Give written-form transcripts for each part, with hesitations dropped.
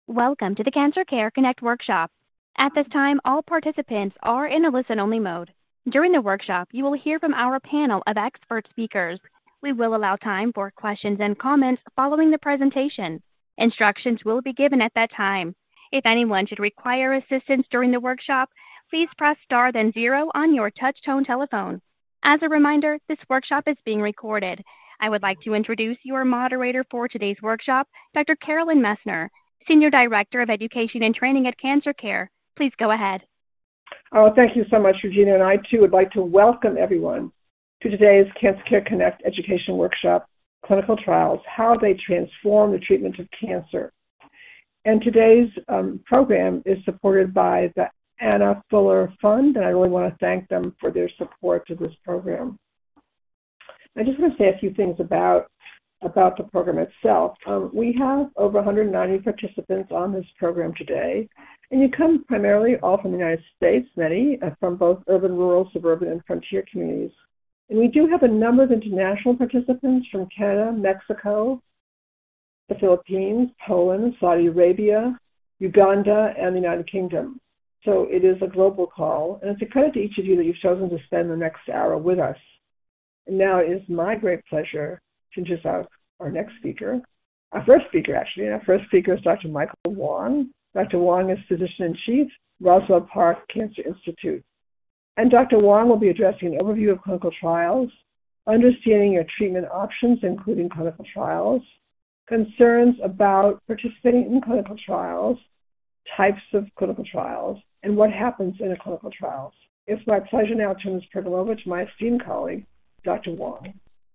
Welcome to the Cancer Care Connect workshop. At this time, all participants are in a listen-only mode. During the workshop, you will hear from our panel of expert speakers. We will allow time for questions and comments following the presentation. Instructions will be given at that time. If anyone should require assistance during the workshop, please press star then 0 on your touch-tone telephone. As a reminder, this workshop is being recorded. I would like to introduce your moderator for today's workshop, Dr. Carolyn Messner, Senior Director of Education and Training at Cancer Care. Please go ahead. Oh, thank you so much, Regina. And I, too, would like to welcome everyone to today's Cancer Care Connect Education Workshop, Clinical Trials, How They Transform the Treatment of Cancer. And today's program is supported by the Anna Fuller Fund, and I really want to thank them for their support to this program. I just want to say a few things about the program itself. We have over 190 participants on this program today, and you come primarily all from the United States, many from both urban, rural, suburban, and frontier communities. And we do have a number of international participants from Canada, Mexico, the Philippines, Poland, Saudi Arabia, Uganda, and the United Kingdom. So it is a global call, and it's a credit to each of you that you've chosen to spend the next hour with us. And now it is my great pleasure to introduce our next speaker, our first speaker, actually. And our first speaker is Dr. Michael Wong. Dr. Wong is Physician-in-Chief, Roswell Park Cancer Institute. And Dr. Wong will be addressing an overview of clinical trials, understanding your treatment options, including clinical trials, concerns about participating in clinical trials, types of clinical trials, and what happens in a clinical trials. It's my pleasure now to turn this program over to my esteemed colleague, Dr. Wong.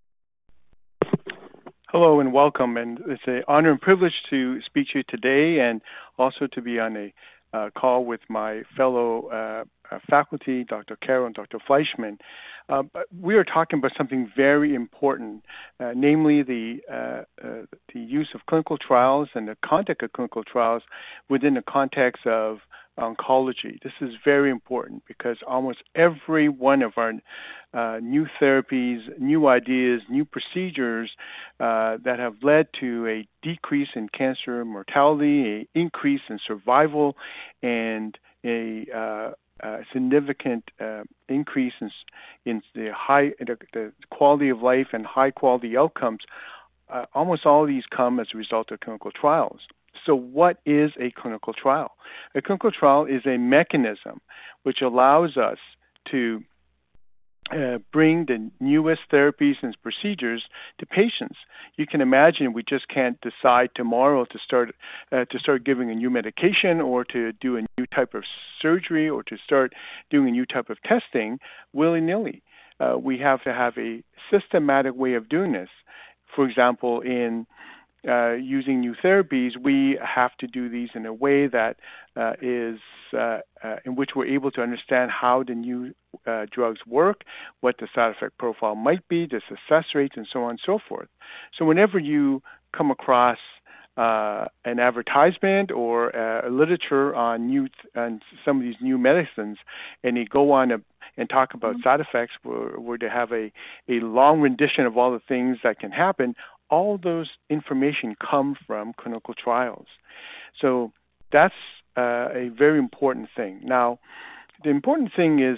Hello and welcome, and it's an honor and privilege to speak to you today and also to be on a call with my fellow faculty, Dr. Carroll and Dr. Fleischman. We are talking about something very important, namely the use of clinical trials and the conduct of clinical trials within the context of oncology. This is very important because almost every one of our new therapies, new ideas, new procedures that have led to a decrease in cancer mortality, an increase in survival, and a significant increase in the quality of life and high quality outcomes. Almost all of these come as a result of clinical trials. So what is a clinical trial? A clinical trial is a mechanism which allows us to bring the newest therapies and procedures to patients. You can imagine we just can't decide tomorrow to start giving a new medication or to do a new type of surgery or to start doing a new type of testing willy-nilly. We have to have a systematic way of doing this. For example, in using new therapies, we have to do these in a way that is in which we're able to understand how the new drugs work, what the side effect profile might be, the success rates, and so on and so forth. So whenever you come across an advertisement or a literature on some of these new medicines, and you go on and talk about side effects, where they have a long rendition of all the things that can happen, all those information come from clinical trials. So that's a very important thing. Now, the important thing is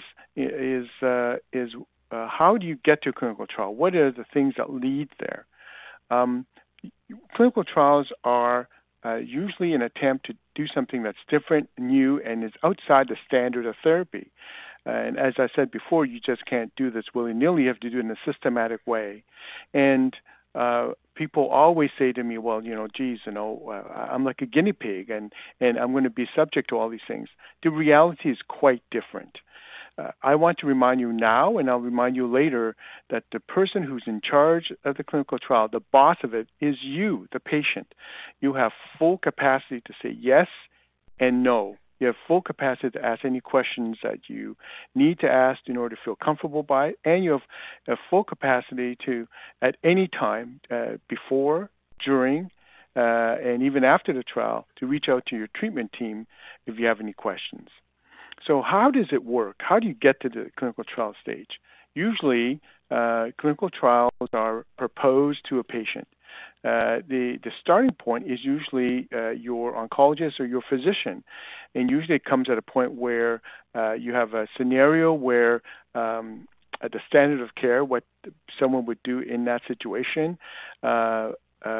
how do you get to a clinical trial? What are the things that lead there? Clinical trials are usually an attempt to do something that's different, new, and is outside the standard of therapy. And as I said before, you just can't do this willy-nilly. You have to do it in a systematic way. And people always say to me, well, I'm like a guinea pig and I'm going to be subject to all these things. The reality is quite different. I want to remind you now, and I'll remind you later, that the person who's in charge of the clinical trial, the boss of it, is you, the patient. You have full capacity to say yes and no. You have full capacity to ask any questions that you need to ask in order to feel comfortable by it, and you have a full capacity to, at any time, before, during, and even after the trial, to reach out to your treatment team if you have any questions. So how does it work? How do you get to the clinical trial stage? Usually, clinical trials are proposed to a patient. the starting point is usually your oncologist or your physician, and usually it comes at a point where you have a scenario where the standard of care, what someone would do in that situation, has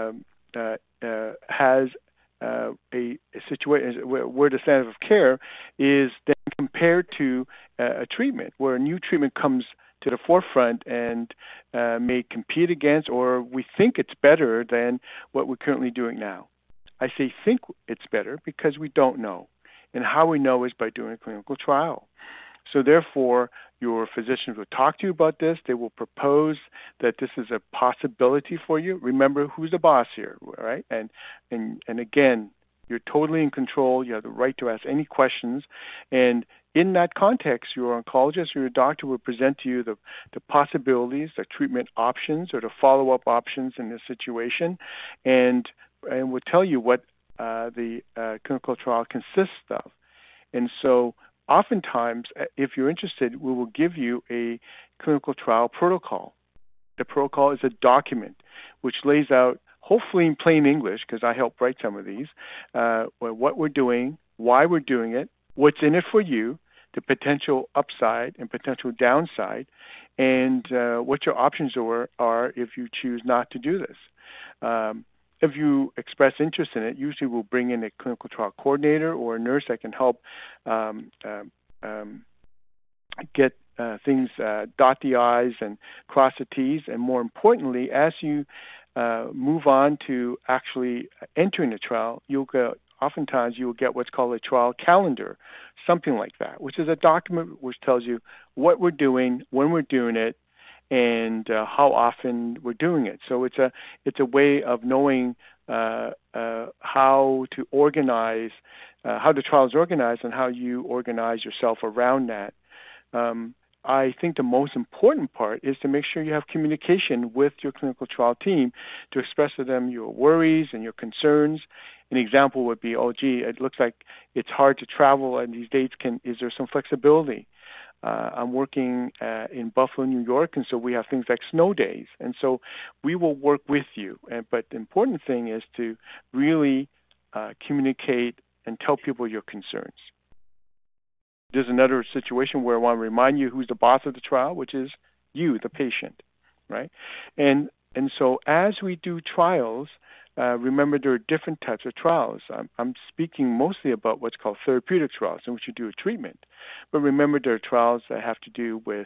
a situation where the standard of care is then compared to a treatment, where a new treatment comes to the forefront and may compete against, or we think it's better than what we're currently doing now. I say think it's better because we don't know. And how we know is by doing a clinical trial. So therefore, your physicians will talk to you about this. They will propose that this is a possibility for you. Remember, who's the boss here, right? And again, you're totally in control. You have the right to ask any questions. And in that context, your oncologist or your doctor will present to you the possibilities, the treatment options, or the follow-up options in this situation, and will tell you what the clinical trial consists of. And so oftentimes, if you're interested, we will give you a clinical trial protocol. The protocol is a document which lays out, hopefully in plain English, because I help write some of these, what we're doing, why we're doing it, what's in it for you, the potential upside and potential downside, and what your options are if you choose not to do this. If you express interest in it, usually we'll bring in a clinical trial coordinator or a nurse that can help get things, dot the I's and cross the T's. And more importantly, as you move on to actually entering the trial, oftentimes you will get what's called a trial calendar, something like that, which is a document which tells you what we're doing, when we're doing it, and how often we're doing it. So it's a way of knowing how to organize, how the trial is organized, and how you organize yourself around that. I think the most important part is to make sure you have communication with your clinical trial team to express to them your worries and your concerns. An example would be, oh, gee, it looks like it's hard to travel and these dates. Is there some flexibility? I'm working in Buffalo, New York, and so we have things like snow days. And so we will work with you. But the important thing is to really communicate and tell people your concerns. There's another situation where I want to remind you who's the boss of the trial, which is you, the patient, right? And so as we do trials, remember there are different types of trials. I'm speaking mostly about what's called therapeutic trials, in which you do a treatment. But remember there are trials that have to do with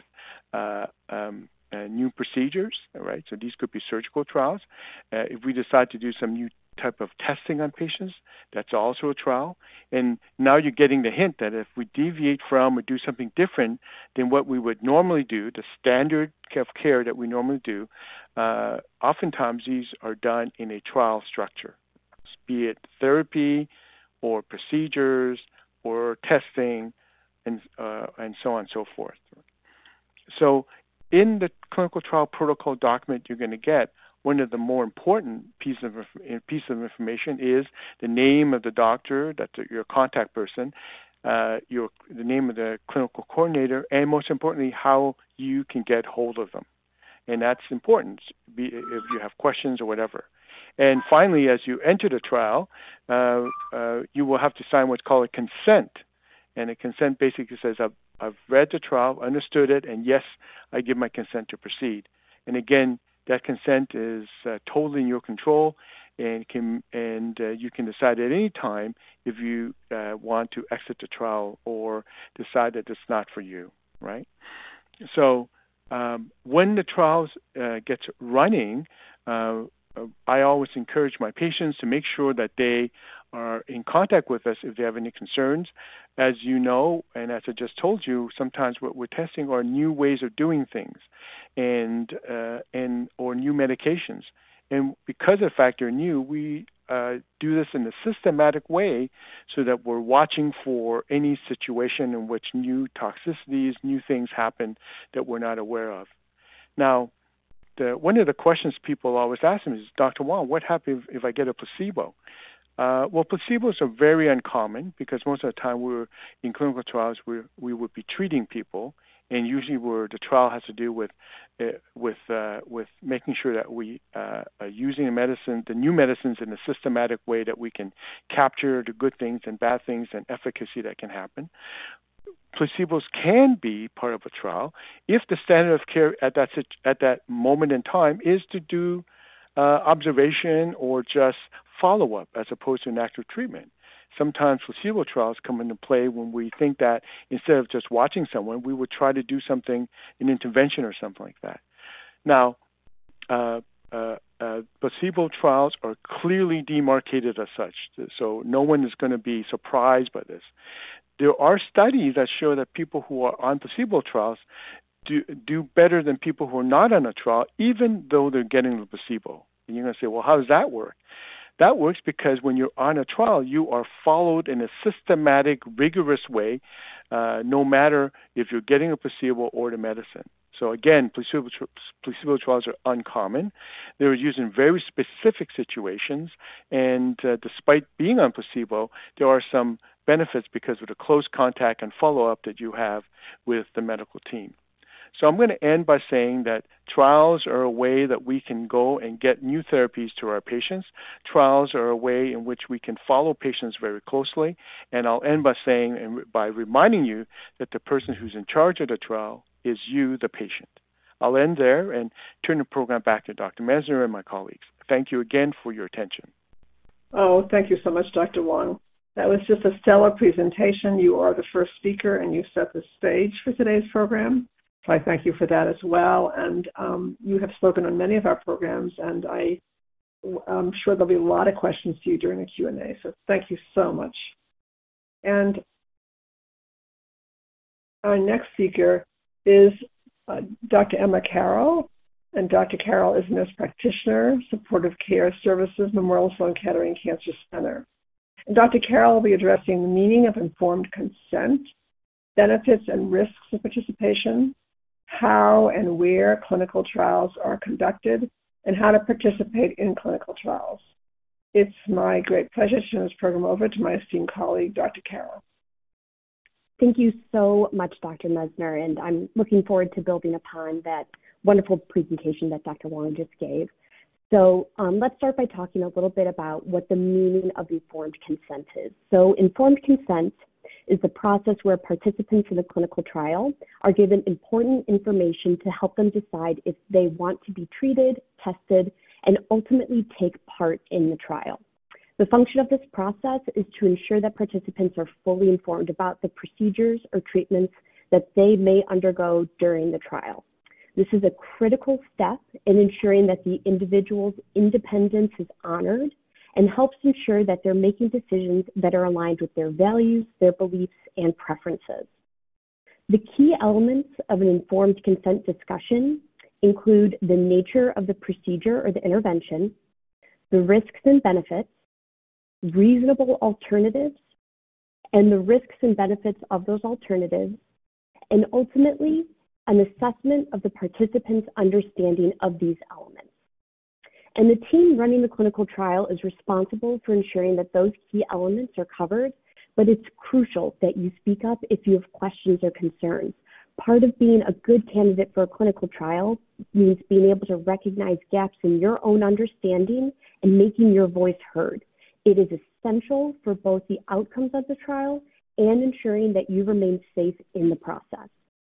new procedures, right? So these could be surgical trials. If we decide to do some new type of testing on patients, that's also a trial. And now you're getting the hint that if we deviate from or do something different than what we would normally do, the standard of care that we normally do, oftentimes these are done in a trial structure, be it therapy or procedures or testing and so on and so forth. So in the clinical trial protocol document you're going to get, one of the more important pieces of information is the name of the doctor, that's your contact person, the name of the clinical coordinator, and most importantly, how you can get hold of them. And that's important if you have questions or whatever. And finally, as you enter the trial, you will have to sign what's called a consent. And a consent basically says, I've read the trial, understood it, and yes, I give my consent to proceed. And again, that consent is totally in your control, and you can decide at any time if you want to exit the trial or decide that it's not for you, right? So when the trial gets running, I always encourage my patients to make sure that they are in contact with us if they have any concerns. As you know, and as I just told you, sometimes what we're testing are new ways of doing things and or new medications. And because of the fact they're new, we do this in a systematic way so that we're watching for any situation in which new toxicities, new things happen that we're not aware of. Now, one of the questions people always ask me is, Dr. Wong, what happens if I get a placebo? Well, placebos are very uncommon because most of the time in clinical trials we would be treating people, and usually where the trial has to do with making sure that we are using the new medicines in a systematic way that we can capture the good things and bad things and efficacy that can happen. Placebos can be part of a trial if the standard of care at that moment in time is to do observation or just follow-up as opposed to an active treatment. Sometimes placebo trials come into play when we think that instead of just watching someone, we would try to do something, an intervention or something like that. Now, placebo trials are clearly demarcated as such, so no one is going to be surprised by this. There are studies that show that people who are on placebo trials do better than people who are not on a trial, even though they're getting the placebo. And you're going to say, well, how does that work? That works because when you're on a trial, you are followed in a systematic, rigorous way, no matter if you're getting a placebo or the medicine. So again, placebo trials are uncommon. They're used in very specific situations, and despite being on placebo, there are some benefits because of the close contact and follow-up that you have with the medical team. So I'm going to end by saying that trials are a way that we can go and get new therapies to our patients. Trials are a way in which we can follow patients very closely. And I'll end by saying and by reminding you that the person who's in charge of the trial is you, the patient. I'll end there and turn the program back to Dr. Messner and my colleagues. Thank you again for your attention. Oh, thank you so much, Dr. Wong. That was just a stellar presentation. You are the first speaker, and you set the stage for today's program. So I thank you for that as well. And you have spoken on many of our programs, and I'm sure there'll be a lot of questions to you during the Q&A. So thank you so much. And our next speaker is Dr. Emma Carroll. And Dr. Carroll is a nurse practitioner, supportive care services, Memorial Sloan Kettering Cancer Center. And Dr. Carroll will be addressing the meaning of informed consent, benefits and risks of participation, how and where clinical trials are conducted, and how to participate in clinical trials. It's my great pleasure to turn this program over to my esteemed colleague, Dr. Carroll. Thank you so much, Dr. Messner, and I'm looking forward to building upon that wonderful presentation that Dr. Wong just gave. So let's start by talking a little bit about what the meaning of informed consent is. So informed consent is the process where participants in a clinical trial are given important information to help them decide if they want to be treated, tested, and ultimately take part in the trial. The function of this process is to ensure that participants are fully informed about the procedures or treatments that they may undergo during the trial. This is a critical step in ensuring that the individual's independence is honored and helps ensure that they're making decisions that are aligned with their values, their beliefs, and preferences. The key elements of an informed consent discussion include the nature of the procedure or the intervention, the risks and benefits, reasonable alternatives, and the risks and benefits of those alternatives, and ultimately, an assessment of the participants' understanding of these elements. And the team running the clinical trial is responsible for ensuring that those key elements are covered, but it's crucial that you speak up if you have questions or concerns. Part of being a good candidate for a clinical trial means being able to recognize gaps in your own understanding and making your voice heard. It is essential for both the outcomes of the trial and ensuring that you remain safe in the process.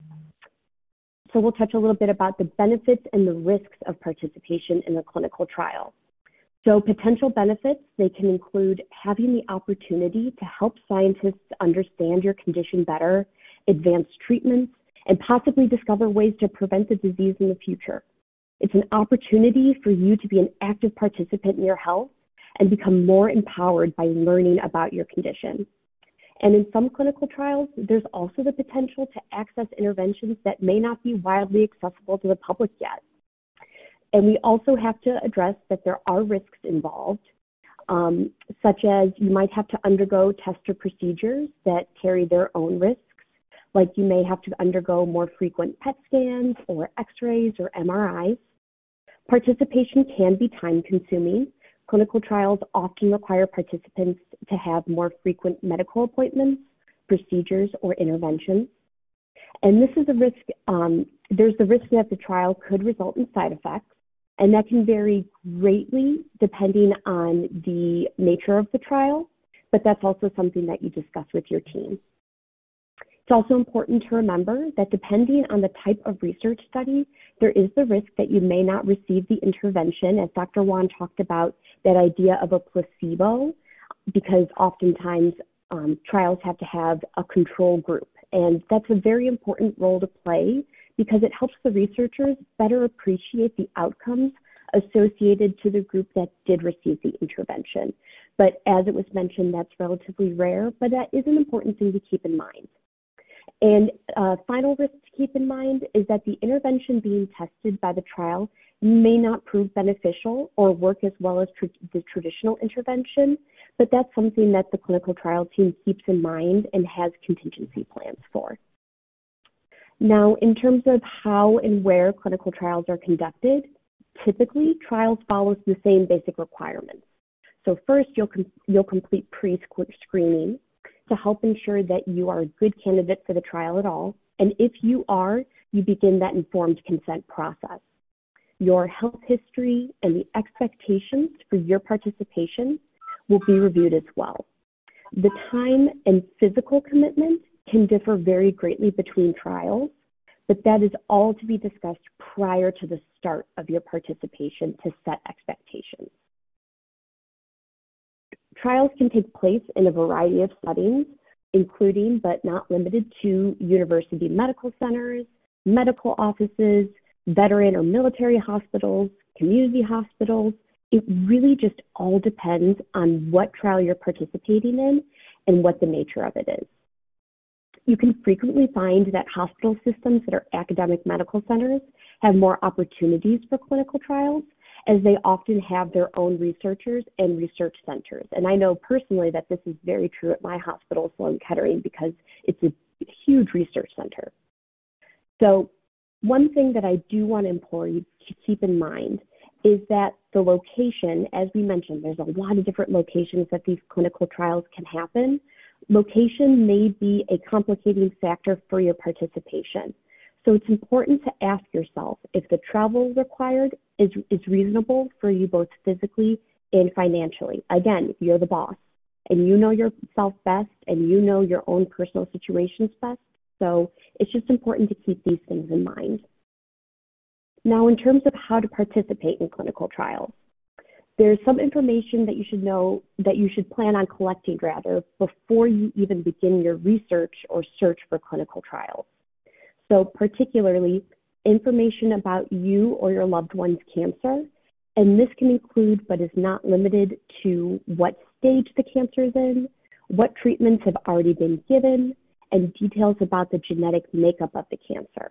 So we'll touch a little bit about the benefits and the risks of participation in a clinical trial. So potential benefits, they can include having the opportunity to help scientists understand your condition better, advance treatments, and possibly discover ways to prevent the disease in the future. It's an opportunity for you to be an active participant in your health and become more empowered by learning about your condition. And in some clinical trials, there's also the potential to access interventions that may not be widely accessible to the public yet. And we also have to address that there are risks involved, such as you might have to undergo test or procedures that carry their own risks, like you may have to undergo more frequent PET scans or X-rays or MRIs. Participation can be time-consuming. Clinical trials often require participants to have more frequent medical appointments, procedures, or interventions. And this is a risk, there's the risk that the trial could result in side effects, and that can vary greatly depending on the nature of the trial, but that's also something that you discuss with your team. It's also important to remember that depending on the type of research study, there is the risk that you may not receive the intervention, as Dr. Wan talked about, that idea of a placebo, because oftentimes trials have to have a control group. And that's a very important role to play because it helps the researchers better appreciate the outcomes associated to the group that did receive the intervention. But as it was mentioned, that's relatively rare, but that is an important thing to keep in mind. And final risk to keep in mind is that the intervention being tested by the trial may not prove beneficial or work as well as the traditional intervention, but that's something that the clinical trial team keeps in mind and has contingency plans for. Now, in terms of how and where clinical trials are conducted, typically trials follow the same basic requirements. So first, you'll complete pre-screening to help ensure that you are a good candidate for the trial at all. And if you are, you begin that informed consent process. Your health history and the expectations for your participation will be reviewed as well. The time and physical commitment can differ very greatly between trials, but that is all to be discussed prior to the start of your participation to set expectations. Trials can take place in a variety of settings, including but not limited to university medical centers, medical offices, veteran or military hospitals, community hospitals. It really just all depends on what trial you're participating in and what the nature of it is. You can frequently find that hospital systems that are academic medical centers have more opportunities for clinical trials, as they often have their own researchers and research centers. And I know personally that this is very true at my hospital, Sloan Kettering, because it's a huge research center. So one thing that I do want to implore you to keep in mind is that the location, as we mentioned, there's a lot of different locations that these clinical trials can happen. Location may be a complicating factor for your participation. So it's important to ask yourself if the travel required is reasonable for you both physically and financially. Again, if you're the boss and you know yourself best and you know your own personal situations best. So it's just important to keep these things in mind. Now, in terms of how to participate in clinical trials, there's some information that you should know, that you should plan on collecting rather, before you even begin your research or search for clinical trials. So particularly information about you or your loved one's cancer, and this can include but is not limited to what stage the cancer is in, what treatments have already been given, and details about the genetic makeup of the cancer.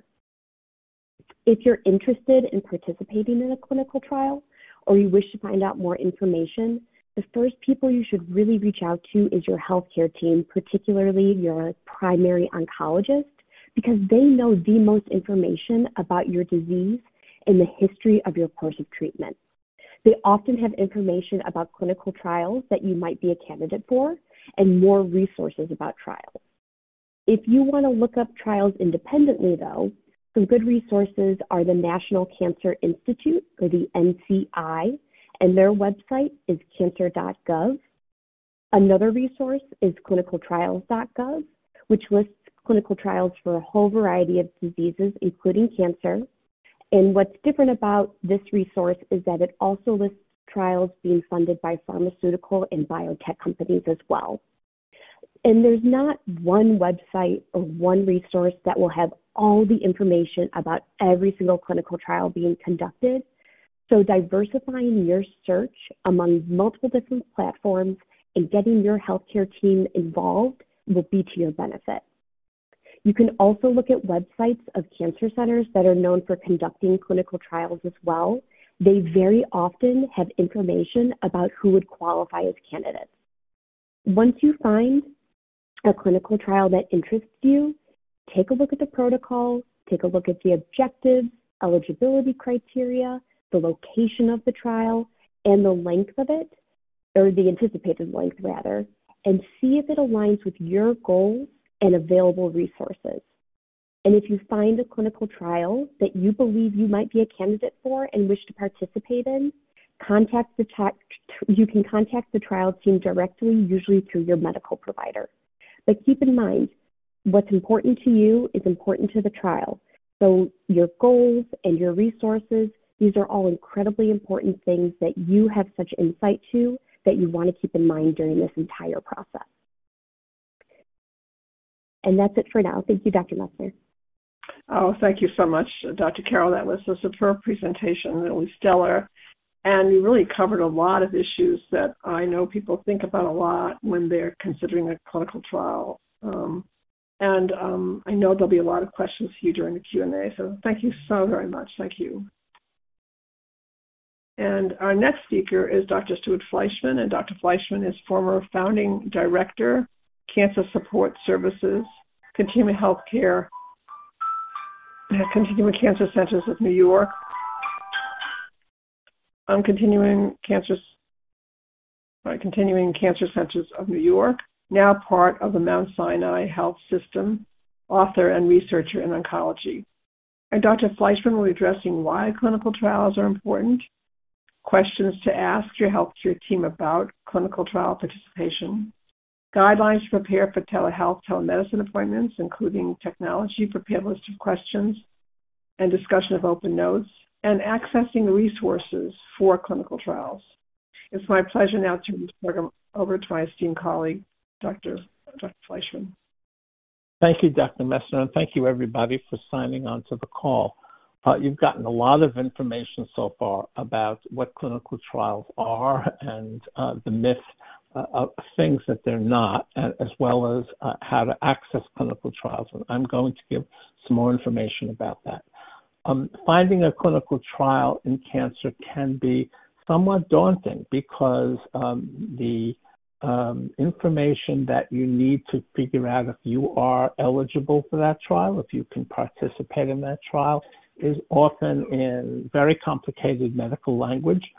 If you're interested in participating in a clinical trial or you wish to find out more information, the first people you should really reach out to is your healthcare team, particularly your primary oncologist, because they know the most information about your disease and the history of your course of treatment. They often have information about clinical trials that you might be a candidate for and more resources about trials. If you want to look up trials independently, though, some good resources are the National Cancer Institute, or the NCI, and their website is cancer.gov. Another resource is clinicaltrials.gov, which lists clinical trials for a whole variety of diseases, including cancer. And what's different about this resource is that it also lists trials being funded by pharmaceutical and biotech companies as well. And there's not one website or one resource that will have all the information about every single clinical trial being conducted. So diversifying your search among multiple different platforms and getting your healthcare team involved will be to your benefit. You can also look at websites of cancer centers that are known for conducting clinical trials as well. They very often have information about who would qualify as candidates. Once you find a clinical trial that interests you, take a look at the protocol, take a look at the objectives, eligibility criteria, the location of the trial, and the length of it, or the anticipated length rather, and see if it aligns with your goals and available resources. And if you find a clinical trial that you believe you might be a candidate for and wish to participate in, you can contact the trial team directly, usually through your medical provider. But keep in mind, what's important to you is important to the trial. So your goals and your resources, these are all incredibly important things that you have such insight to that you want to keep in mind during this entire process. And that's it for now. Thank you, Dr. Messner. Oh, thank you so much, Dr. Carroll. That was a superb presentation. It was stellar. And you really covered a lot of issues that I know people think about a lot when they're considering a clinical trial. I know there'll be a lot of questions for you during the Q&A, so thank you so very much. Thank you. And our next speaker is Dr. Stuart Fleischman, and Dr. Fleischman is former founding director, Cancer Support Services, Continuum Cancer Centers of New York, Continuing Cancer Centers of New York, now part of the Mount Sinai Health System, author and researcher in oncology. And Dr. Fleischman will be addressing why clinical trials are important, questions to ask your healthcare team about clinical trial participation, guidelines to prepare for telehealth, telemedicine appointments, including technology, prepared list of questions, and discussion of open notes, and accessing resources for clinical trials. It's my pleasure now to turn the program over to my esteemed colleague, Dr. Fleischman. Thank you, Dr. Messner, and thank you, everybody, for signing on to the call. You've gotten a lot of information so far about what clinical trials are and the myth of things that they're not, as well as how to access clinical trials. And I'm going to give some more information about that. Finding a clinical trial in cancer can be somewhat daunting because the information that you need to figure out if you are eligible for that trial, if you can participate in that trial, is often in very complicated medical language.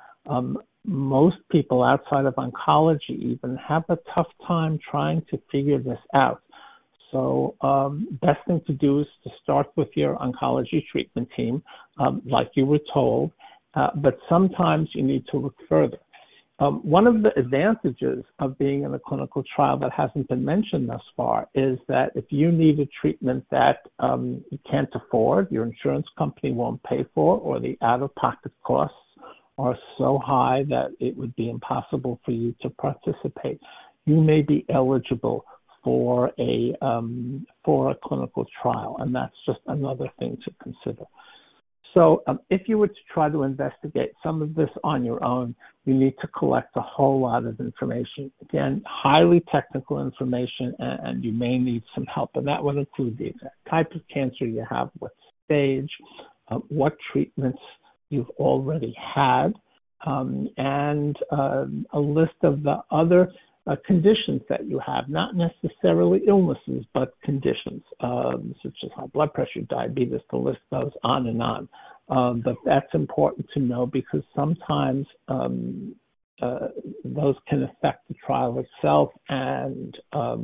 Most people outside of oncology even have a tough time trying to figure this out. So best thing to do is to start with your oncology treatment team, like you were told, but sometimes you need to look further. One of the advantages of being in a clinical trial that hasn't been mentioned thus far is that if you need a treatment that you can't afford, your insurance company won't pay for, or the out-of-pocket costs are so high that it would be impossible for you to participate, you may be eligible for a clinical trial, and that's just another thing to consider. So if you were to try to investigate some of this on your own, you need to collect a whole lot of information. Again, highly technical information, and you may need some help. And that would include the exact type of cancer you have, what stage, what treatments you've already had, and a list of the other conditions that you have, not necessarily illnesses, but conditions, such as high blood pressure, diabetes, the list goes on and on. But that's important to know because sometimes those can affect the trial itself, and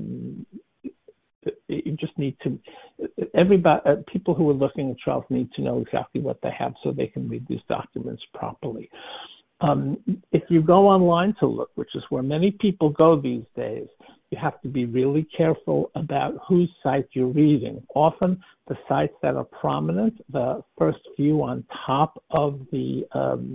you just need to, people who are looking at trials need to know exactly what they have so they can read these documents properly. If you go online to look, which is where many people go these days, you have to be really careful about whose site you're reading. Often the sites that are prominent, the first few on top of the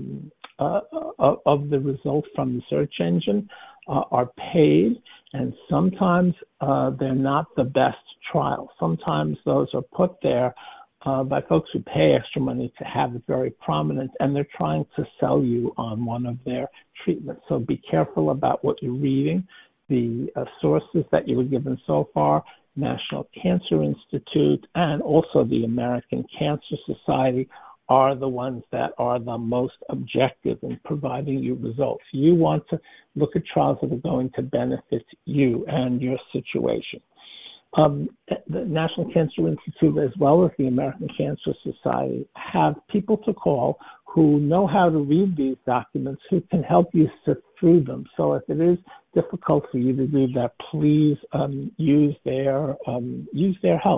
result from the search engine, are paid, and sometimes they're not the best trial. Sometimes those are put there by folks who pay extra money to have it very prominent, and they're trying to sell you on one of their treatments. So be careful about what you're reading. The sources that you were given so far, National Cancer Institute and also the American Cancer Society, are the ones that are the most objective in providing you results. You want to look at trials that are going to benefit you and your situation. The National Cancer Institute, as well as the American Cancer Society, have people to call who know how to read these documents, who can help you sift through them. So if it is difficult for you to do that, please use their help. That's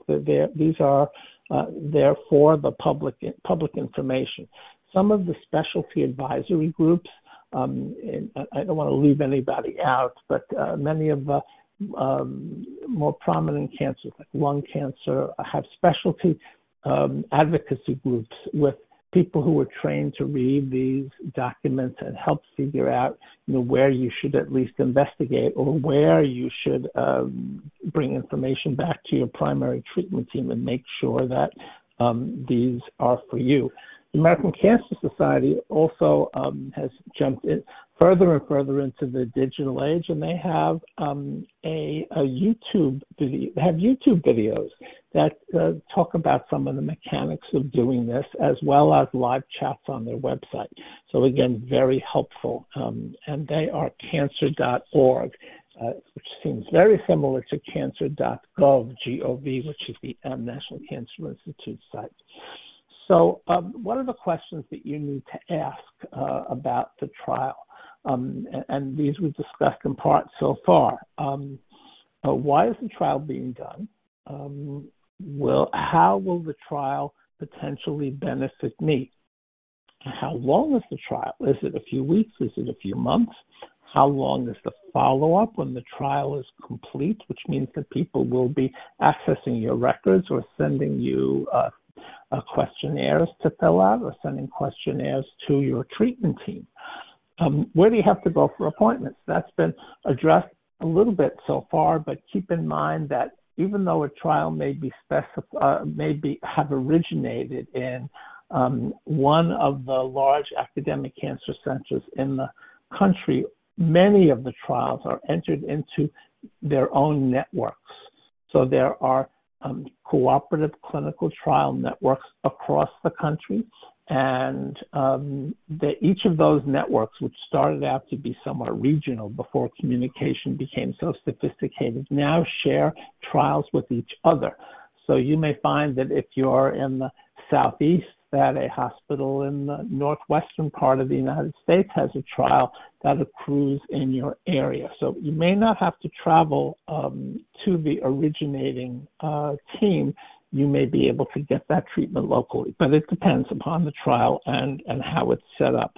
These are there for the public information. Some of the specialty advisory groups, and I don't want to leave anybody out, but many of the more prominent cancers, like lung cancer, have specialty advocacy groups with people who are trained to read these documents and help figure out, where you should at least investigate or where you should bring information back to your primary treatment team and make sure that these are for you. The American Cancer Society also has jumped in further and further into the digital age, and they have a YouTube video. They have YouTube videos that talk about some of the mechanics of doing this, as well as live chats on their website. So again, very helpful. And they are cancer.org, which seems very similar to cancer.gov, G-O-V, which is the National Cancer Institute site. So what are the questions that you need to ask about the trial? And these we've discussed in part so far. Why is the trial being done? How will the trial potentially benefit me? How long is the trial? Is it a few weeks? Is it a few months? How long is the follow-up when the trial is complete, which means that people will be accessing your records or sending you questionnaires to fill out or sending questionnaires to your treatment team? Where do you have to go for appointments? That's been addressed a little bit so far, but keep in mind that even though a trial may have originated in one of the large academic cancer centers in the country, many of the trials are entered into their own networks. So there are cooperative clinical trial networks across the country, and each of those networks, which started out to be somewhat regional before communication became so sophisticated, now share trials with each other. So you may find that if you're in the southeast, that a hospital in the northwestern part of the United States has a trial that accrues in your area. So you may not have to travel to the originating team. You may be able to get that treatment locally, but it depends upon the trial and how it's set up.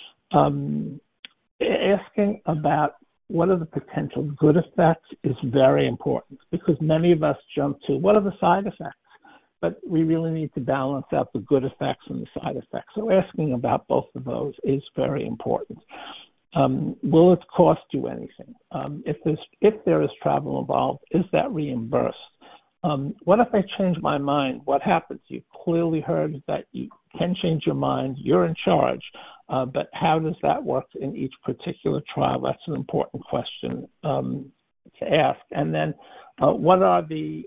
Asking about what are the potential good effects is very important, because many of us jump to what are the side effects, but we really need to balance out the good effects and the side effects. So asking about both of those is very important. Will it cost you anything? If there is travel involved, is that reimbursed? What if I change my mind? What happens? You clearly heard that you can change your mind. You're in charge. But how does that work in each particular trial? That's an important question to ask. And then what are the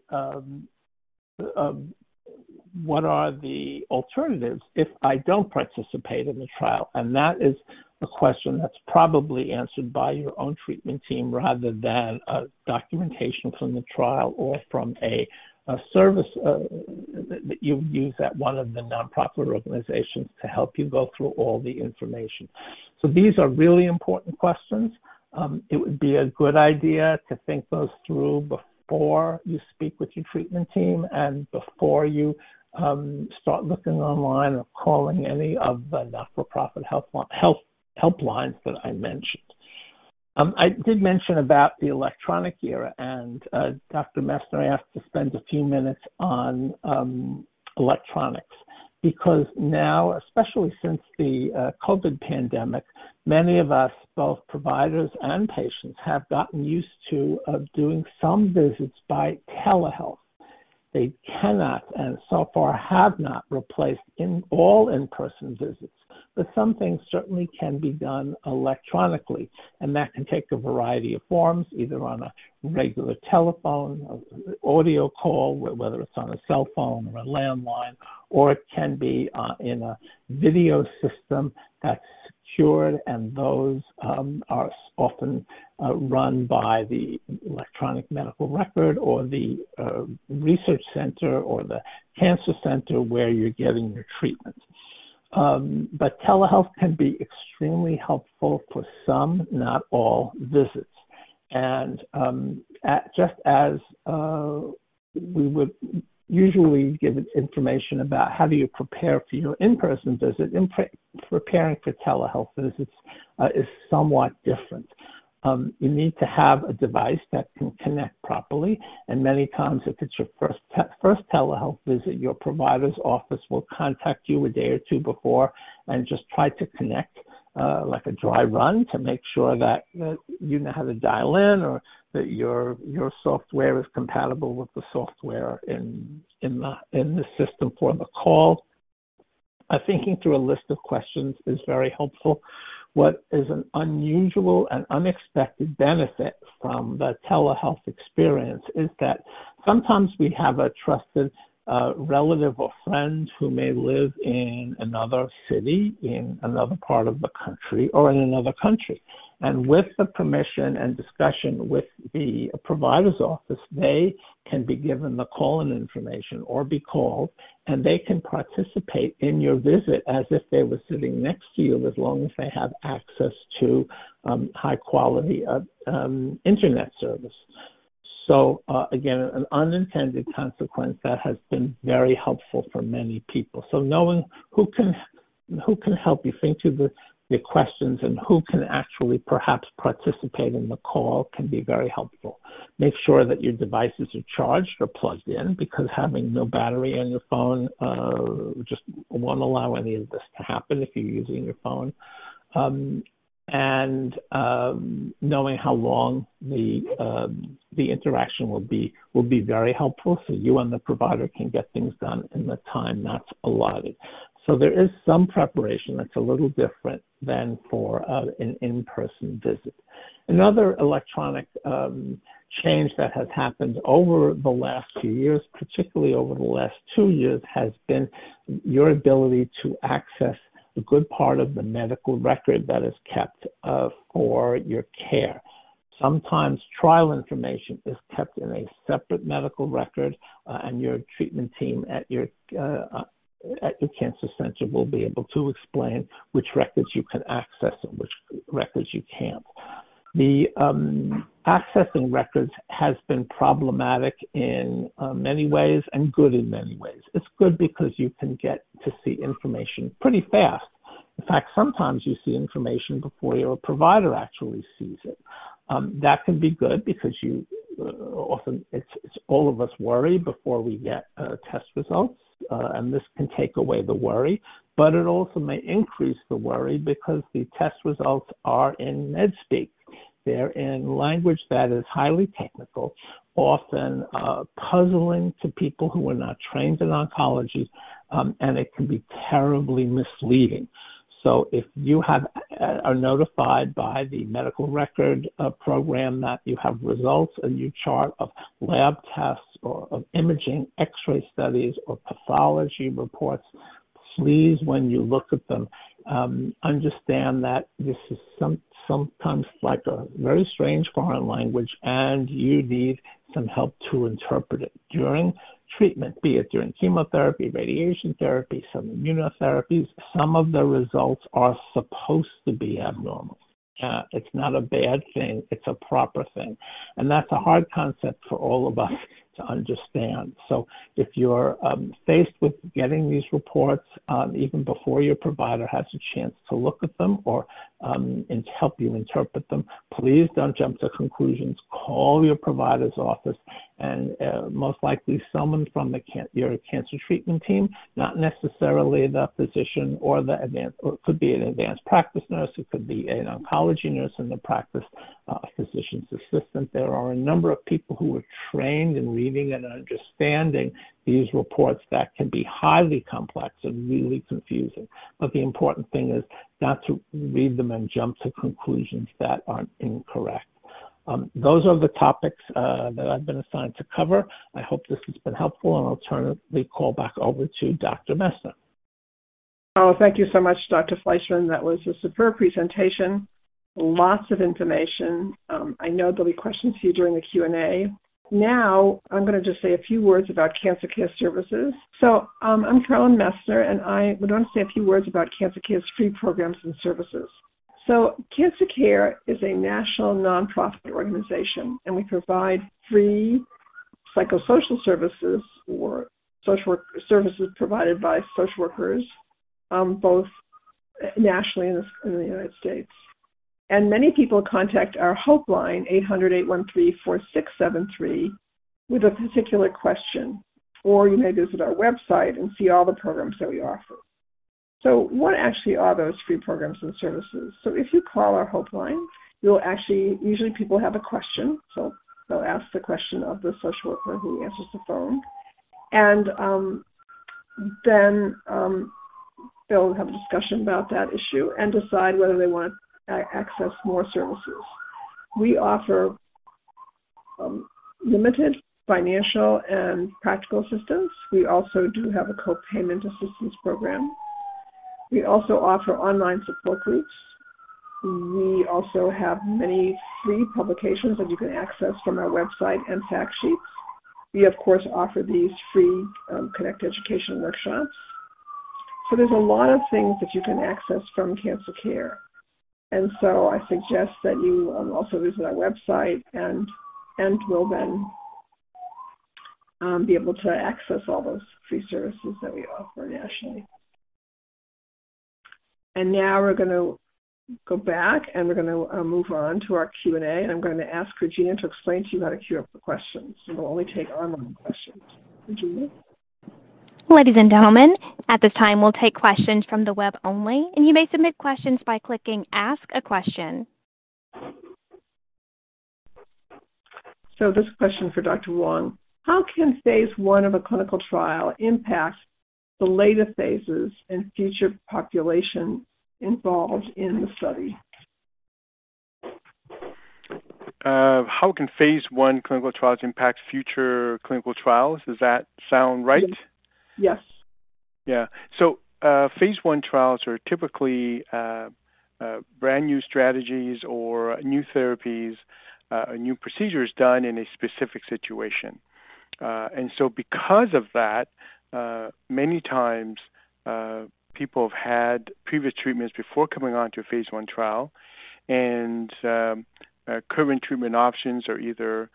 alternatives if I don't participate in the trial? And that is a question that's probably answered by your own treatment team rather than documentation from the trial or from a service that you use at one of the nonprofit organizations to help you go through all the information. So these are really important questions. It would be a good idea to think those through before you speak with your treatment team and before you start looking online or calling any of the not-for-profit health helplines that I mentioned. I did mention about the electronic era, and Dr. Messner asked to spend a few minutes on electronics, because now, especially since the COVID pandemic, many of us, both providers and patients, have gotten used to doing some visits by telehealth. They cannot, and so far have not, replaced all in-person visits. But some things certainly can be done electronically, and that can take a variety of forms, either on a regular telephone, audio call, whether it's on a cell phone or a landline, or it can be in a video system that's secured, and those are often run by the electronic medical record or the research center or the cancer center where you're getting your treatment. But telehealth can be extremely helpful for some, not all, visits. And just as we would usually give information about how do you prepare for your in-person visit. Preparing for telehealth visits is somewhat different. You need to have a device that can connect properly, and many times if it's your first telehealth visit, your provider's office will contact you a day or two before and just try to connect like a dry run to make sure that you know how to dial in, or that your software is compatible with the software in the system for the call. Thinking through a list of questions is very helpful. What is an unusual and unexpected benefit from the telehealth experience is that sometimes we have a trusted relative or friend who may live in another city, in another part of the country, or in another country. And with the permission and discussion with the provider's office, they can be given the call-in information or be called, and they can participate in your visit as if they were sitting next to you, as long as they have access to high-quality internet service. So, again, an unintended consequence that has been very helpful for many people. So knowing who can help you think through the questions and who can actually perhaps participate in the call can be very helpful. Make sure that your devices are charged or plugged in, because having no battery on your phone just won't allow any of this to happen if you're using your phone. And knowing how long the interaction will be very helpful, so you and the provider can get things done in the time that's allotted. So there is some preparation that's a little different than for an in-person visit. Another electronic change that has happened over the last few years, particularly over the last 2 years, has been your ability to access a good part of the medical record that is kept for your care. Sometimes trial information is kept in a separate medical record, and your treatment team at your cancer center will be able to explain which records you can access and which records you can't. The accessing records has been problematic in many ways and good in many ways. It's good because you can get to see information pretty fast. In fact, sometimes you see information before your provider actually sees it. That can be good because you often it's all of us worry before we get test results, and this can take away the worry. But it also may increase the worry because the test results are in MedSpeak. They're in language that is highly technical, often puzzling to people who are not trained in oncology, and it can be terribly misleading. So if you are notified by the medical record program that you have results in your chart of lab tests or of imaging, X-ray studies, or pathology reports, please, when you look at them, understand that this is sometimes like a very strange foreign language, and you need some help to interpret it during treatment, be it during chemotherapy, radiation therapy, some immunotherapies. Some of the results are supposed to be abnormal. It's not a bad thing. It's a proper thing. And that's a hard concept for all of us to understand. So if you're faced with getting these reports, even before your provider has a chance to look at them or and help you interpret them, please don't jump to conclusions. Call your provider's office, and most likely someone from your cancer treatment team, not necessarily the physician or or it could be an advanced practice nurse, it could be an oncology nurse in the practice, a physician's assistant. There are a number of people who are trained in reading and understanding these reports that can be highly complex and really confusing. But the important thing is not to read them and jump to conclusions that aren't incorrect. Those are the topics that I've been assigned to cover. I hope this has been helpful, and I'll turn the call back over to Dr. Messner. Oh, thank you so much, Dr. Fleischman. That was a superb presentation. Lots of information. I know there'll be questions for you during the Q&A. Now, I'm going to just say a few words about Cancer Care Services. So I'm Carolyn Messner, and I would want to say a few words about Cancer Care's free programs and services. So Cancer Care is a national nonprofit organization, and we provide free psychosocial services or social work services provided by social workers, both nationally and in the United States. And many people contact our Hope line, 800-813-4673, with a particular question. Or you may visit our website and see all the programs that we offer. So what actually are those free programs and services? So if you call our Hope line, you'll actually, usually people have a question, so they'll ask the question of the social worker who answers the phone. And then they'll have a discussion about that issue and decide whether they want to access more services. We offer limited financial and practical assistance. We also do have a co-payment assistance program. We also offer online support groups. We also have many free publications that you can access from our website and fact sheets. We, of course, offer these free Connect Education workshops. So there's a lot of things that you can access from Cancer Care. And so I suggest that you also visit our website and will then be able to access all those free services that we offer nationally. And now we're going to go back and we're going to move on to our Q&A, and I'm going to ask Regina to explain to you how to queue up for questions. So we'll only take online questions. Regina? Ladies and gentlemen, at this time we'll take questions from the web only, and you may submit questions by clicking Ask a Question. So this question for Dr. Wong. How can phase 1 of a clinical trial impact the later phases and future population involved in the study? How can phase 1 clinical trials impact future clinical trials? Does that sound right? Yes. Yeah. So phase 1 trials are typically brand new strategies or new therapies, new procedures done in a specific situation. And so because of that, many times people have had previous treatments before coming on to a phase 1 trial, and current treatment options are either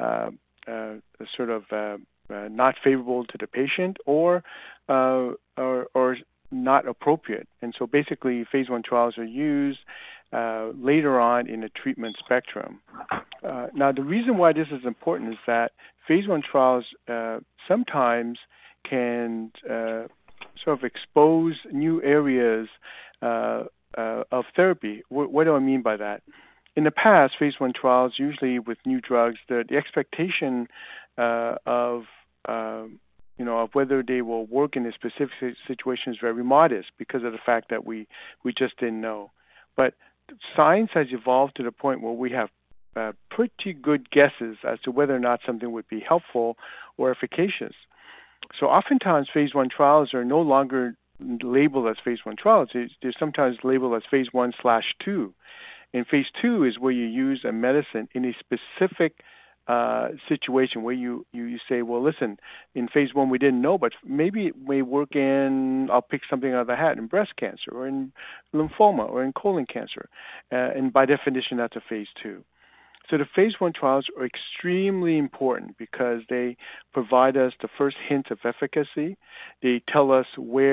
not favorable to the patient or not appropriate. And so basically phase 1 trials are used later on in the treatment spectrum. Now the reason why this is important is that phase 1 trials sometimes can sort of expose new areas of therapy. What do I mean by that? In the past, phase 1 trials, usually with new drugs, the expectation of whether they will work in a specific situation is very modest because of the fact that we just didn't know. But science has evolved to the point where we have pretty good guesses as to whether or not something would be helpful or efficacious. So oftentimes phase 1 trials are no longer labeled as phase 1 trials. They're sometimes labeled as phase 1/2. And phase 2 is where you use a medicine in a specific situation where you say, well, listen, in phase 1 we didn't know, but maybe it may work in, I'll pick something out of the hat, in breast cancer or in lymphoma or in colon cancer. And by definition, that's a phase 2. So the phase 1 trials are extremely important because they provide us the first hint of efficacy. They tell us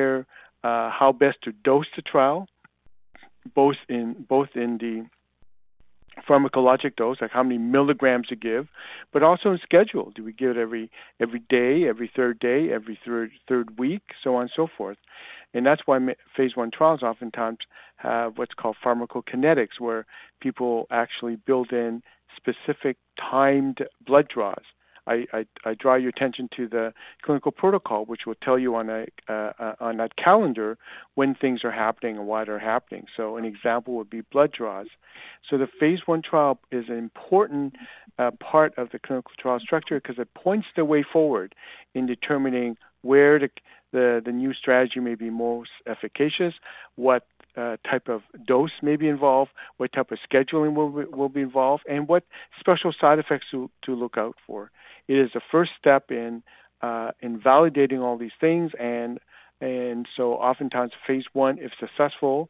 how best to dose the trial, both in the pharmacologic dose, like how many milligrams to give, but also in schedule. Do we give it every day, every third day, every third week, so on and so forth. And that's why phase 1 trials oftentimes have what's called pharmacokinetics, where people actually build in specific timed blood draws. I draw your attention to the clinical protocol, which will tell you on that calendar when things are happening and why they're happening. So an example would be blood draws. So the phase 1 trial is an important part of the clinical trial structure because it points the way forward in determining where the new strategy may be most efficacious, what type of dose may be involved, what type of scheduling will be involved, and what special side effects to look out for. It is the first step in validating all these things and And so oftentimes phase 1, if successful,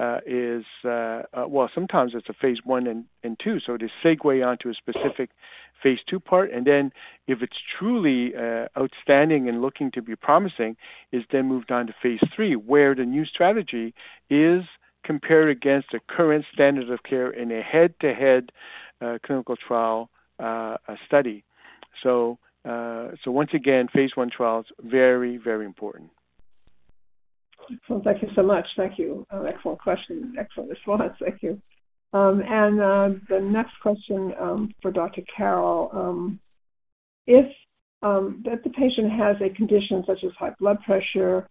sometimes it's a phase 1 and 2. So they segue onto a specific phase 2 part. And then if it's truly outstanding and looking to be promising, is then moved on to phase 3, where the new strategy is compared against the current standard of care in a head-to-head clinical trial study. So once again, phase 1 trials, very, very important. Excellent. Thank you so much. Thank you. Excellent question. Excellent response. Thank you. And the next question for Dr. Carroll, if the patient has a condition such as high blood pressure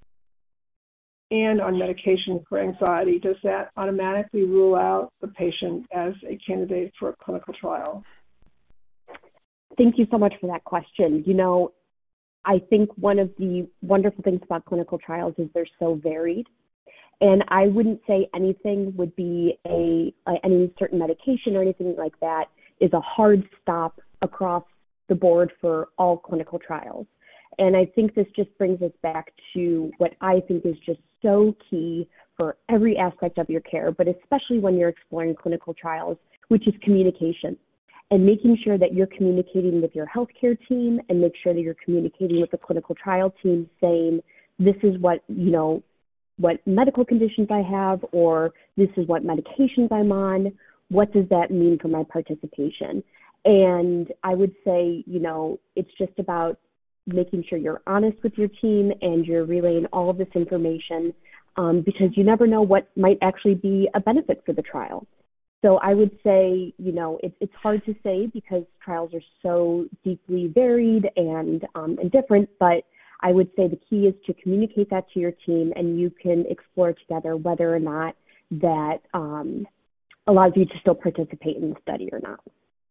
and on medication for anxiety, does that automatically rule out the patient as a candidate for a clinical trial? Thank you so much for that question. I think one of the wonderful things about clinical trials is they're so varied. And I wouldn't say anything would be any certain medication or anything like that is a hard stop across the board for all clinical trials. And I think this just brings us back to what I think is just so key for every aspect of your care, but especially when you're exploring clinical trials, which is communication. And making sure that you're communicating with your healthcare team and make sure that you're communicating with the clinical trial team saying, this is what medical conditions I have, or this is what medications I'm on. What does that mean for my participation? And I would say, it's just about making sure you're honest with your team and you're relaying all of this information because you never know what might actually be a benefit for the trial. So I would say, it's hard to say because trials are so deeply varied and different, but I would say the key is to communicate that to your team and you can explore together whether or not that allows you to still participate in the study or not.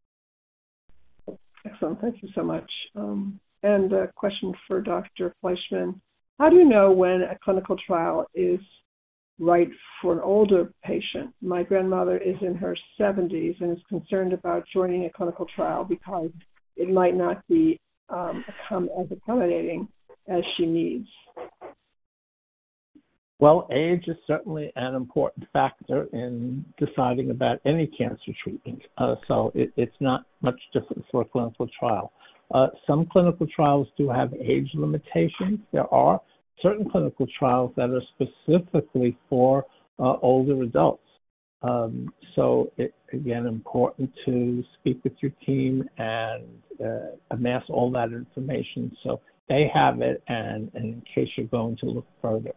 Excellent. Thank you so much. And a question for Dr. Fleischman. How do you know when a clinical trial is right for an older patient? My grandmother is in her 70s and is concerned about joining a clinical trial because it might not be as accommodating as she needs. Well, age is certainly an important factor in deciding about any cancer treatment. So it's not much different for a clinical trial. Some clinical trials do have age limitations. There are certain clinical trials that are specifically for older adults. So it's, again, important to speak with your team and amass all that information so they have it and in case you're going to look further.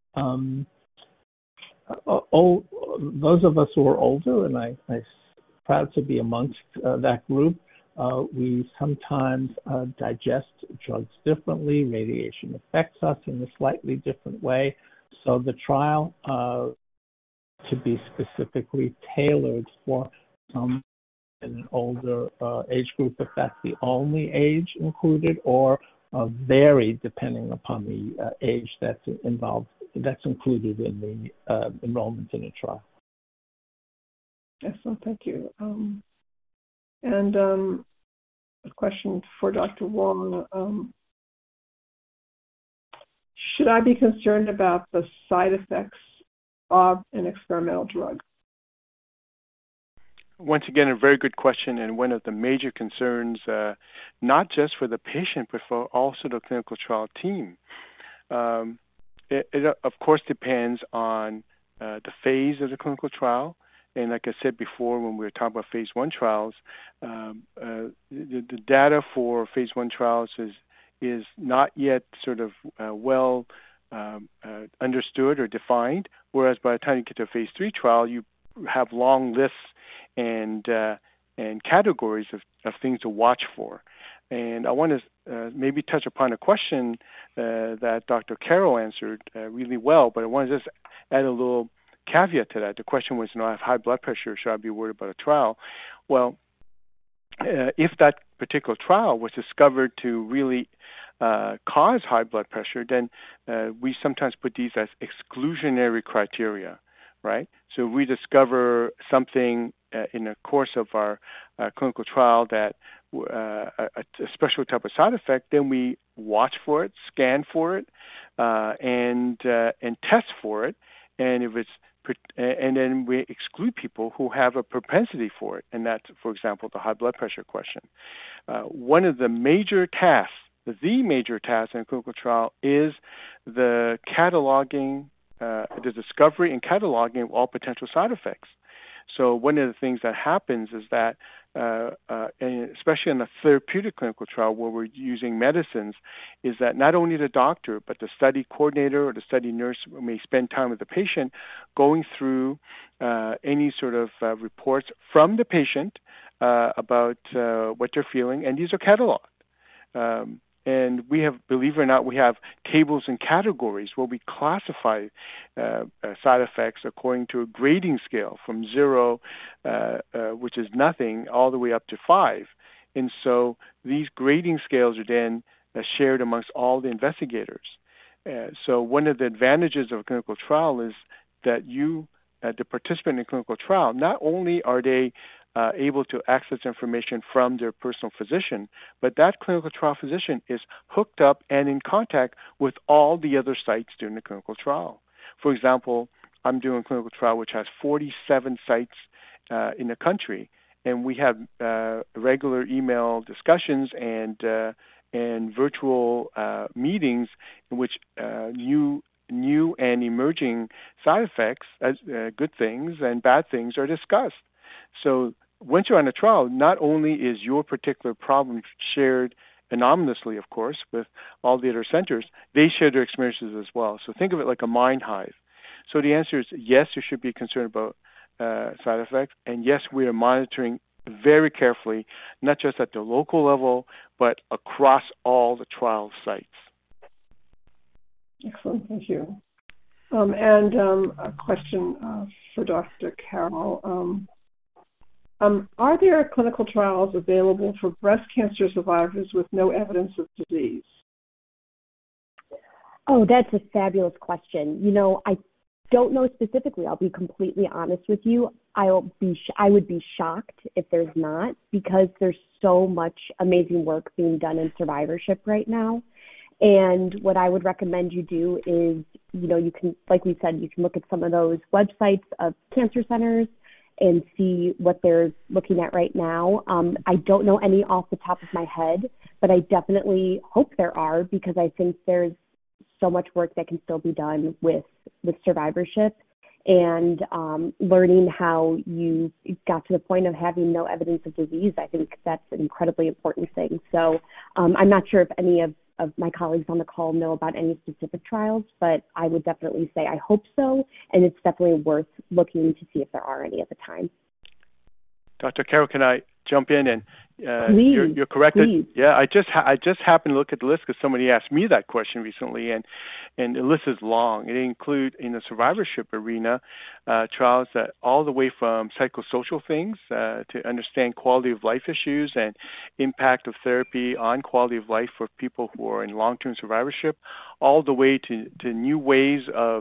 Those of us who are older, and I'm proud to be amongst that group, we sometimes digest drugs differently. Radiation affects us in a slightly different way. So the trial to be specifically tailored for some in an older age group, if that's the only age included, or vary depending upon the age that's involved, that's included in the enrollment in a trial. Excellent, thank you. And a question for Dr. Wong. Should I be concerned about the side effects of an experimental drug? Once again, a very good question, and one of the major concerns, not just for the patient, but for also the clinical trial team. It of course depends on the phase of the clinical trial. And like I said before, when we were talking about phase 1 trials, the data for phase 1 trials is not yet sort of well understood or defined, whereas by the time you get to a phase 3 trial, you have long lists and categories of things to watch for. And I want to maybe touch upon a question that Dr. Carroll answered really well, but I want to just add a little caveat to that. The question was, I have high blood pressure, should I be worried about a trial? Well, if that particular trial was discovered to really cause high blood pressure, then we sometimes put these as exclusionary criteria, right? So if we discover something in the course of our clinical trial that a special type of side effect, then we watch for it, scan for it, and test for it. And if it's and then we exclude people who have a propensity for it, and that's, for example, the high blood pressure question. One of the major tasks, the major task in a clinical trial, is the cataloging, the discovery and cataloging of all potential side effects. So one of the things that happens is that, and especially in a therapeutic clinical trial where we're using medicines, is that not only the doctor but the study coordinator or the study nurse may spend time with the patient going through any sort of reports from the patient about what they're feeling, and these are cataloged. And we have, believe it or not, we have tables and categories where we classify side effects according to a grading scale from 0, which is nothing, all the way up to 5. And so these grading scales are then shared amongst all the investigators. So one of the advantages of a clinical trial is that you, the participant in a clinical trial, not only are they able to access information from their personal physician, but that clinical trial physician is hooked up and in contact with all the other sites during the clinical trial. For example, I'm doing a clinical trial which has 47 sites in the country, and we have regular email discussions and virtual meetings in which new and emerging side effects, as good things and bad things, are discussed. So once you're on a trial, not only is your particular problem shared anonymously, of course, with all the other centers, they share their experiences as well. So think of it like a mind hive. So the answer is yes, you should be concerned about side effects, and yes, we are monitoring very carefully, not just at the local level, but across all the trial sites. Excellent, thank you. And a question for Dr. Carroll. Are there clinical trials available for breast cancer survivors with no evidence of disease? Oh, that's a fabulous question. You know, I don't know specifically. I'll be completely honest with you. I would be shocked if there's not, because there's so much amazing work being done in survivorship right now. And what I would recommend you do is, you know, you can, like we said, you can look at some of those websites of cancer centers and see what they're looking at right now. I don't know any off the top of my head, but I definitely hope there are, because I think there's so much work that can still be done with survivorship and learning how you got to the point of having no evidence of disease. I think that's an incredibly important thing. So I'm not sure if any of my colleagues on the call know about any specific trials, but I would definitely say I hope so, and it's definitely worth looking to see if there are any at the time. Dr. Carroll, can I jump in? And please, you're correct. Please. Yeah, I just happened to look at the list because somebody asked me that question recently, and the list is long. It includes, in the survivorship arena, trials that all the way from psychosocial things to understand quality of life issues and impact of therapy on quality of life for people who are in long-term survivorship, all the way to new ways of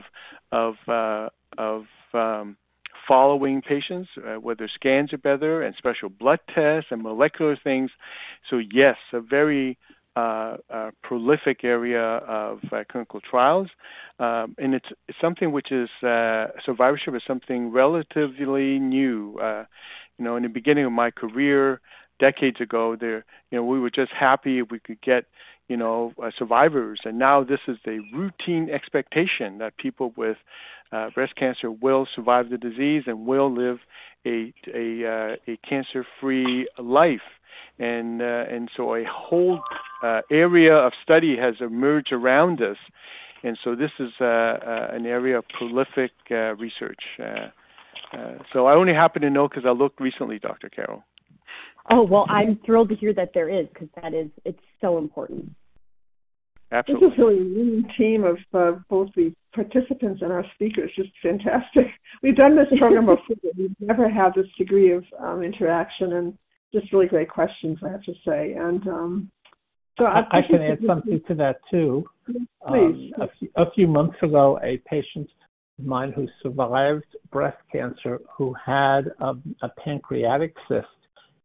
following patients, whether scans are better and special blood tests and molecular things. So yes, a very prolific area of clinical trials. And it's something which is, survivorship is something relatively new. You know, in the beginning of my career, decades ago, we were just happy if we could get, survivors. And now this is a routine expectation that people with breast cancer will survive the disease and will live a cancer-free life. And so a whole area of study has emerged around us. And so this is an area of prolific research. So I only happen to know because I looked recently, Dr. Carroll. Oh, well, I'm thrilled to hear that there is, because it's so important. Absolutely. This is really a winning team of both the participants and our speakers. Just fantastic. We've done this program before, but we've never had this degree of interaction, and just really great questions, I have to say. And so I can add something to that too. Please. A few months ago, a patient of mine who survived breast cancer, who had a pancreatic cyst,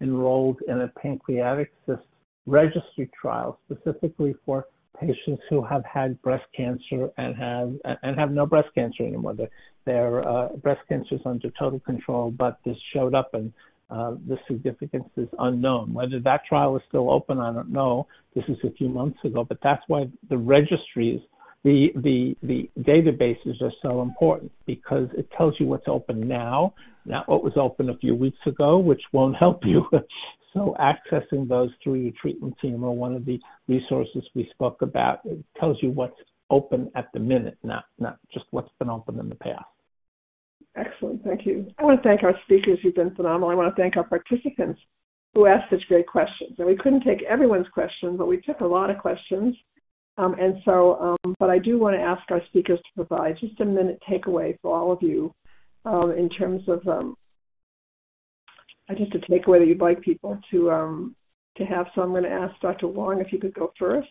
enrolled in a pancreatic cyst registry trial specifically for patients who have had breast cancer and have no breast cancer anymore. Their breast cancer is under total control, but this showed up and the significance is unknown. Whether that trial is still open, I don't know. This is a few months ago, but that's why the registries, the databases are so important, because it tells you what's open now, not what was open a few weeks ago, which won't help you. So accessing those through your treatment team or one of the resources we spoke about, it tells you what's open at the minute, not just what's been open in the past. Excellent. Thank you. I want to thank our speakers. You've been phenomenal. I want to thank our participants who asked such great questions. And we couldn't take everyone's questions, but we took a lot of questions. But I do want to ask our speakers to provide just a minute takeaway for all of you in terms of just a takeaway that you'd like people to have. So I'm going to ask Dr. Wong if you could go first.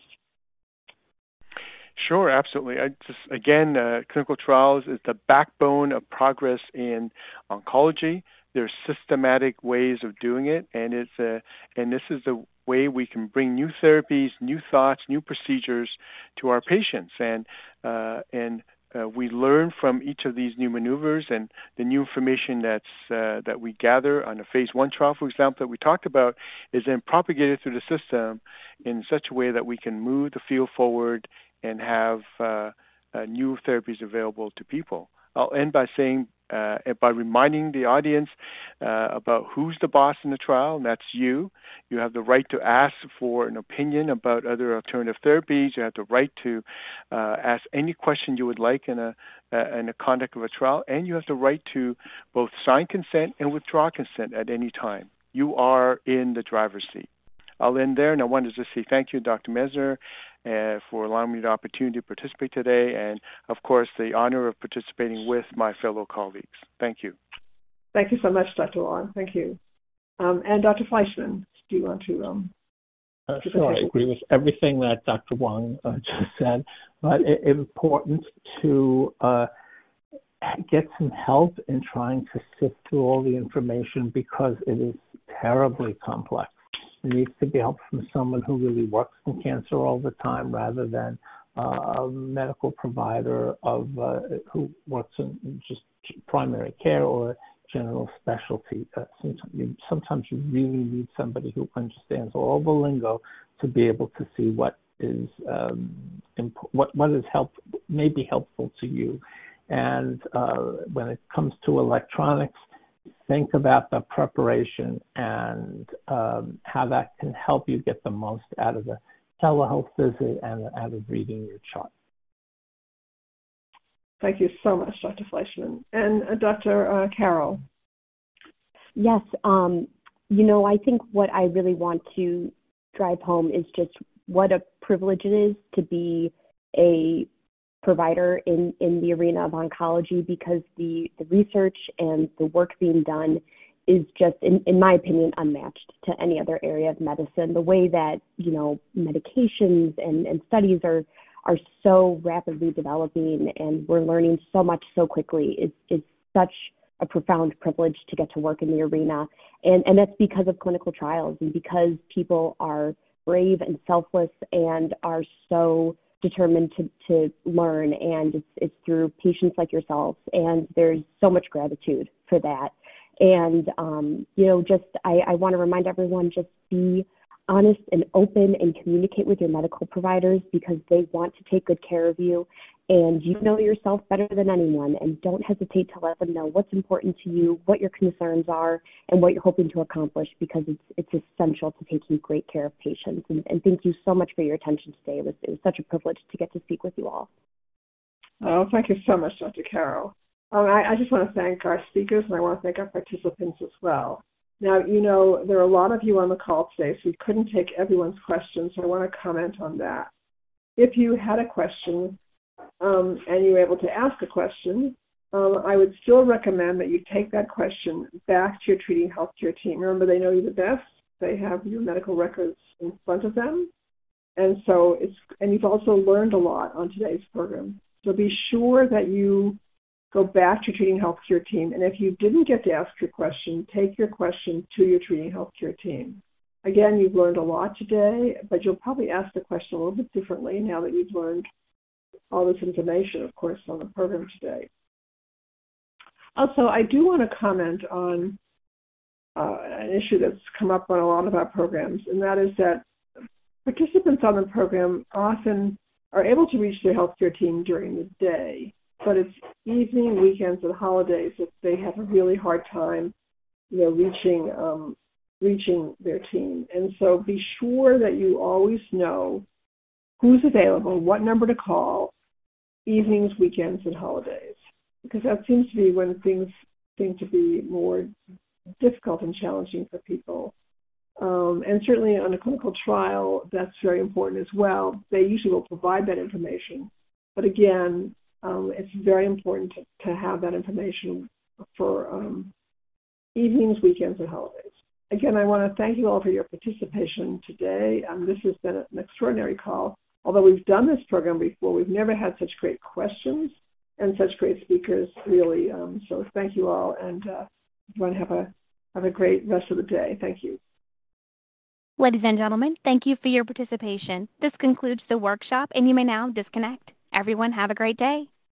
Sure, absolutely. Clinical trials is the backbone of progress in oncology. There's systematic ways of doing it, and this is the way we can bring new therapies, new thoughts, new procedures to our patients. And we learn from each of these new maneuvers and the new information that we gather on a phase 1 trial, for example, that we talked about, is then propagated through the system in such a way that we can move the field forward and have new therapies available to people. I'll end by saying, by reminding the audience about who's the boss in the trial, and that's you. You have the right to ask for an opinion about other alternative therapies. You have the right to ask any question you would like in the conduct of a trial, and you have the right to both sign consent and withdraw consent at any time. You are in the driver's seat. I'll end there, and I wanted to say thank you, Dr. Messner, for allowing me the opportunity to participate today, and, of course, the honor of participating with my fellow colleagues. Thank you. Thank you so much, Dr. Wong. Thank you. And Dr. Fleischman, do you want to? Sure, I agree with everything that Dr. Wong just said, but it's important to get some help in trying to sift through all the information, because it is terribly complex. It needs to be help from someone who really works in cancer all the time, rather than a medical provider who works in just primary care or general specialty. Sometimes you really need somebody who understands all the lingo to be able to see what is may be helpful to you. And when it comes to electronics, think about the preparation and how that can help you get the most out of the telehealth visit and out of reading your chart. Thank you so much, Dr. Fleischman. And Dr. Carroll. Yes, I think what I really want to drive home is just what a privilege it is to be a provider in the arena of oncology, because the research and the work being done is just, in my opinion, unmatched to any other area of medicine. The way that, medications and studies are so rapidly developing, and we're learning so much so quickly is such a profound privilege to get to work in the arena. And that's because of clinical trials, and because people are brave and selfless and are so determined to learn, and it's through patients like yourselves, and there's so much gratitude for that. And I want to remind everyone, just be honest and open and communicate with your medical providers, because they want to take good care of you, and you know yourself better than anyone, and don't hesitate to let them know what's important to you, what your concerns are, and what you're hoping to accomplish, because it's essential to taking great care of patients. And thank you so much for your attention today. It was such a privilege to get to speak with you all. Oh, thank you so much, Dr. Carroll. I just want to thank our speakers, and I want to thank our participants as well. Now, there are a lot of you on the call today, so we couldn't take everyone's questions, so I want to comment on that. If you had a question and you were able to ask a question, I would still recommend that you take that question back to your treating healthcare team. Remember, they know you the best. They have your medical records in front of them. And you've also learned a lot on today's program. So be sure that you go back to your treating healthcare team. And if you didn't get to ask your question, take your question to your treating healthcare team. Again, you've learned a lot today, but you'll probably ask the question a little bit differently now that you've learned all this information, of course, on the program today. Also, I do want to comment on an issue that's come up on a lot of our programs, and that is that participants on the program often are able to reach their healthcare team during the day, but it's evening, weekends, and holidays that they have a really hard time, reaching their team. And so be sure that you always know who's available, what number to call, evenings, weekends, and holidays, because that seems to be when things seem to be more difficult and challenging for people. And certainly on a clinical trial, that's very important as well. They usually will provide that information. But again, it's very important to have that information for evenings, weekends, and holidays. Again, I want to thank you all for your participation today. This has been an extraordinary call. Although we've done this program before, we've never had such great questions and such great speakers, really. So thank you all, and everyone have a great rest of the day. Thank you. Ladies and gentlemen, thank you for your participation. This concludes the workshop, and you may now disconnect. Everyone, have a great day.